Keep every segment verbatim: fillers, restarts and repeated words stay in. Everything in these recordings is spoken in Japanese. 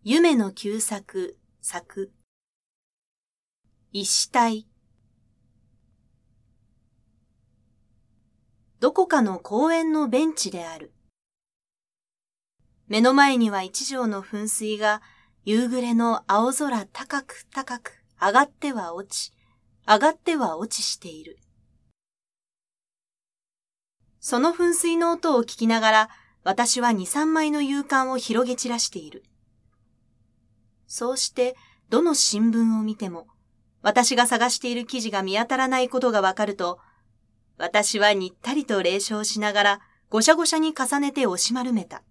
夢の旧作、作。一死体。どこかの公園のベンチである。目の前には一条の噴水が夕暮れの青空高く高く上がっては落ち、上がっては落ちしている。その噴水の音を聞きながら私は二三枚の夕刊を広げ散らしている。そうしてどの新聞を見ても私が探している記事が見当たらないことがわかると、私はにったりと冷笑しながらごしゃごしゃに重ねて押し丸めた。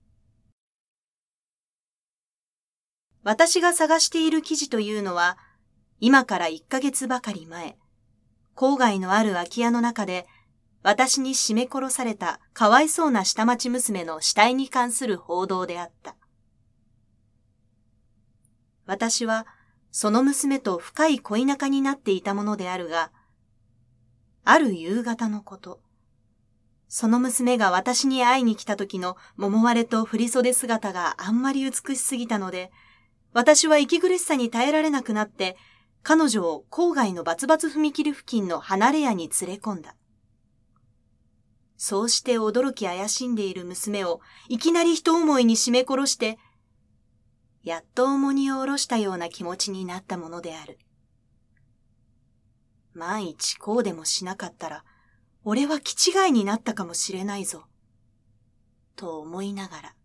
私が探している記事というのは、今からいっかげつばかり前、郊外のある空き家の中で、私に絞め殺されたかわいそうな下町娘の死体に関する報道であった。私は、その娘と深い恋仲になっていたものであるが、ある夕方のこと、その娘が私に会いに来た時の桃割れと振袖姿があんまり美しすぎたので、私は息苦しさに耐えられなくなって、彼女を郊外のバツバツ踏切付近の離れ家に連れ込んだ。そうして驚き怪しんでいる娘をいきなり一思いに絞め殺して、やっと重荷を下ろしたような気持ちになったものである。万一こうでもしなかったら、俺は気違いになったかもしれないぞ、と思いながら。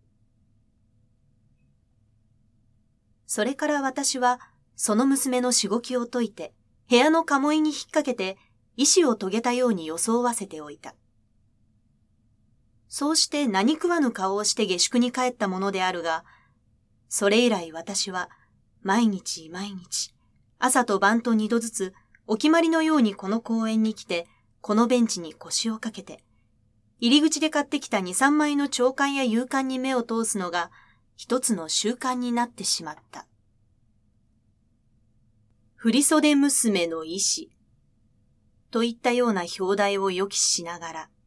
それから私は、その娘のしごきを解いて、部屋の鴨居に引っ掛けて、意志を遂げたように装わせておいた。そうして何食わぬ顔をして下宿に帰ったものであるが、それ以来私は、毎日毎日、朝と晩と二度ずつ、お決まりのようにこの公園に来て、このベンチに腰をかけて、入り口で買ってきた二三枚の朝刊や夕刊に目を通すのが、一つの習慣になってしまった。振袖娘の意志といったような表題を予期しながら。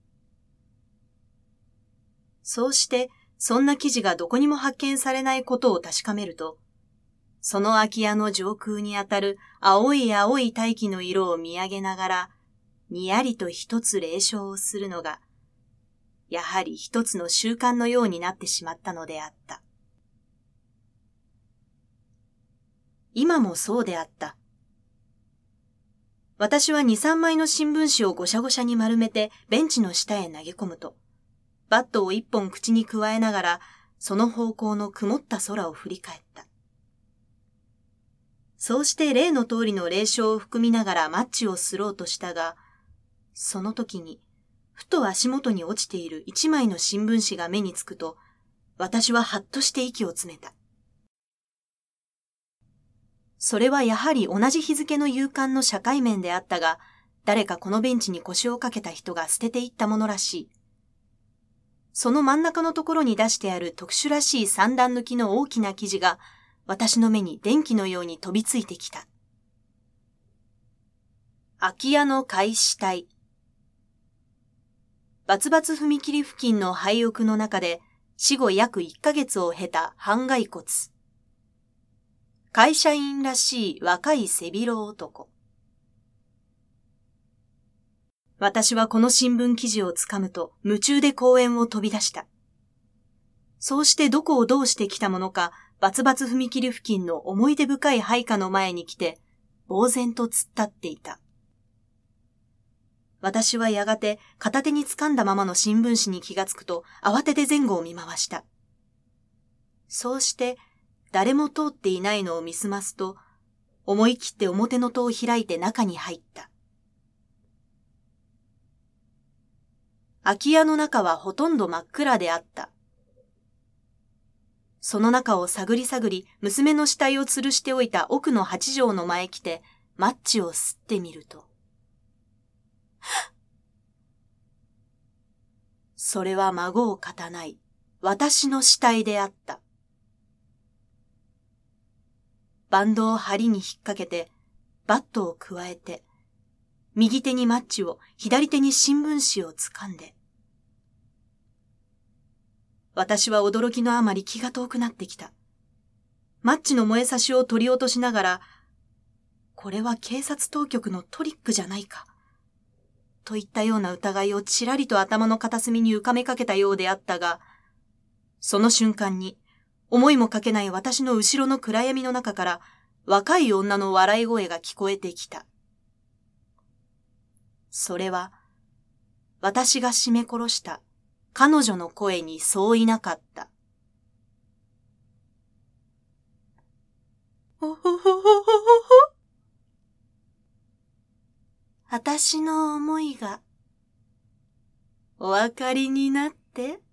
そうして、そんな記事がどこにも発見されないことを確かめると、その空き家の上空にあたる青い青い大気の色を見上げながら、にやりと一つ冷笑をするのが、やはり一つの習慣のようになってしまったのであった。今もそうであった。私は二三枚の新聞紙をごしゃごしゃに丸めてベンチの下へ投げ込むと、バットを一本口にくわえながら、その方向の曇った空を振り返った。そうして例の通りの冷笑を含みながらマッチをすろうとしたが、その時に、ふと足元に落ちている一枚の新聞紙が目につくと、私ははっとして息を詰めた。それはやはり同じ日付の夕刊の社会面であったが、誰かこのベンチに腰をかけた人が捨てていったものらしい。その真ん中のところに出してある特殊らしい三段抜きの大きな記事が、私の目に電気のように飛びついてきた。空き家の開始体。バツバツ踏切付近の廃屋の中で死後約いっかげつを経た半骸骨。会社員らしい若い背広男。私はこの新聞記事をつかむと夢中で公園を飛び出した。そうしてどこをどうしてきたものか、バツバツ踏切付近の思い出深い配下の前に来て、呆然と突っ立っていた。私はやがて片手に掴んだままの新聞紙に気がつくと慌てて前後を見回した。そうして誰も通っていないのを見すますと、思い切って表の戸を開いて中に入った。空き家の中はほとんど真っ暗であった。その中を探り探り娘の死体を吊るしておいた奥の八畳の前来てマッチを吸ってみると、それは孫をかたない私の死体であった。バンドを針に引っ掛けて、バットをくわえて、右手にマッチを、左手に新聞紙を掴んで。私は驚きのあまり気が遠くなってきた。 マッチの燃えさしを取り落としながら、これは警察当局のトリックじゃないか、といったような疑いをちらりと頭の片隅に浮かめかけたようであったが、その瞬間に、思いもかけない私の後ろの暗闇の中から若い女の笑い声が聞こえてきた。それは、私が絞め殺した彼女の声にそういなかった。ほほほほほほ。私の思いがお分かりになって